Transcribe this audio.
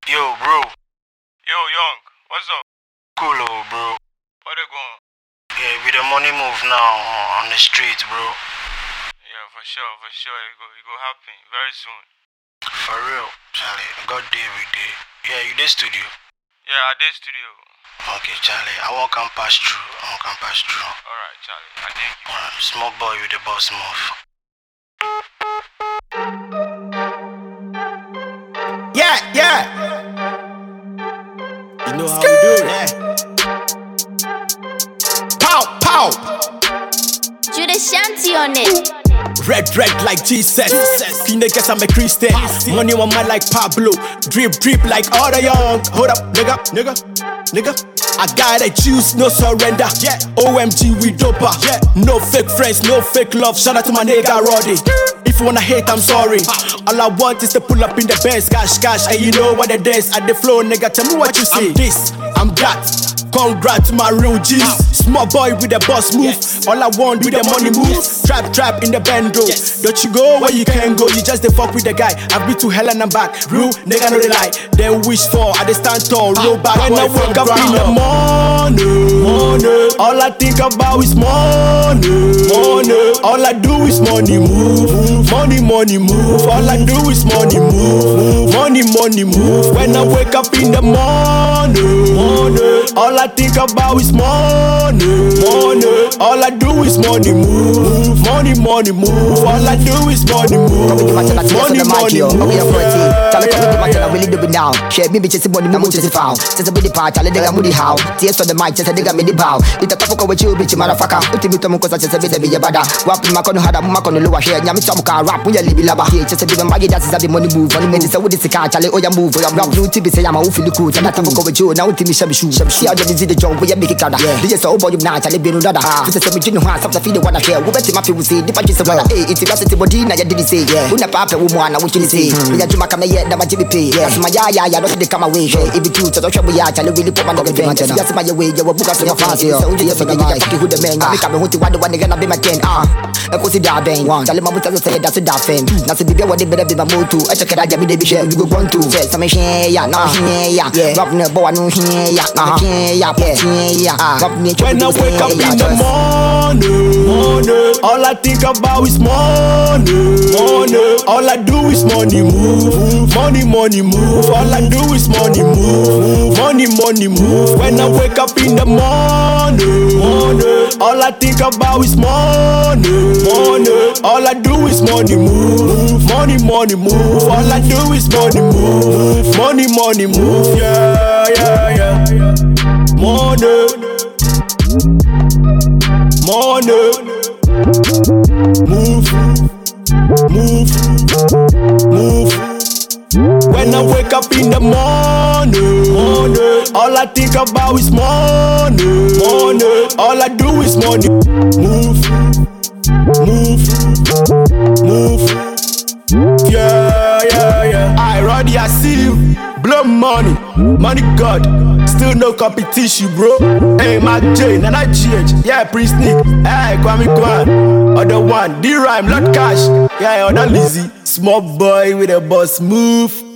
Yo, bro. Yo, Young, what's up? Cool, bro. What they going? Yeah, with the money move now on the streets, bro. Yeah, for sure. It go happen very soon. For real, Charlie. God day with day. Yeah, you did studio. Yeah, I did studio. Okay, Charlie. I won't come pass through. Alright, Charlie. I thank you. Small boy with the boss move. Yeah. You know how we do it. Yeah. Pow. Do the shanty on it. Red like Jesus. Clean niggas, I'm a Christian. Money on my like Pablo. Drip like all the young. Hold up, nigga. I gotta choose, no surrender. Yeah. OMG, we doper. Yeah. No fake friends, no fake love. Shout out to my nigga Roddy. If you wanna hate, I'm sorry. All I want is to pull up in the Benz, cash, and you know what it is. At the flow, nigga, tell me what you see. I'm this, I'm that. Congrats to my real G's. Small boy with the boss move. All I want with the money move. Trap in the bando. Don't you go where you can go. You just the fuck with the guy. I've been to hell and I'm back. Real nigga know the lie. Then wish for I just stand tall. Roll back when I wake up in the morning. All I think about is money. All I do is money move. Money move. All I do is money move. Money move. When I wake up in the morning, all I think about is money. All I do is money move. Money move. All I do is money move. Money move. I really do it now. Share me bitches money move to the foul. Since I be the part, I let them moody how. Tears on the mic, just a nigga me the bow. It's a topic with you, bitch, motherfucker. Ultimate cause I just a bit of a bada. Wap in my corner, had a mac on the lower hair. Yammy some car rap, we live lava here. Just a bit of maggie that is a money move. Money minutes, I would say, Charlie, oh, you move. I'm rap, you to be say, I'm a who feel the cool. And I come go with you. Now, Timmy Shabby shoe. See how you see the job where you make it louder. They just all about you now, Charlie, be another. Just a semi junior, something feel the one I care. We bet him up, you see, the punches of hey, it's a capacity body, now you did say, yeah. Who na papa woman, I wish you say. We are to my camera yet, that my GBP. Yes, my yeah, don't they come away. If you choose to show me, I really put my dog in. That's my way, you will book us in your fancy. So you just forget who the man, I become who to one gonna be my 10. I put it down, bang. Tell him I'm going to say that's a dark thing. That's a big what they better be my move to. I check it out, Jimmy, they be share, we go on to. Say, some yeah, no, yeah. Rob no boy, no, yeah. When I wake up in the morning, all I think about is money. All I do is money move. Money move. All I do is money move. Money move. When I wake up in the morning, all I think about is money. All I do is money move. Money move. All I do is money move. Money move. Yeah. Money. Move. When I wake up in the morning, all I think about is money. All I do is money. Move. Yeah. I Roddy, I see you. Blow money God. Still no competition, bro. Hey, Mac J, Nana GH. Yeah, Prince Nick. Hey, Kwame Kwan. Other one, D-Rhyme, Lord Cash. Yeah, other Lizzy. Small boy with a boss move.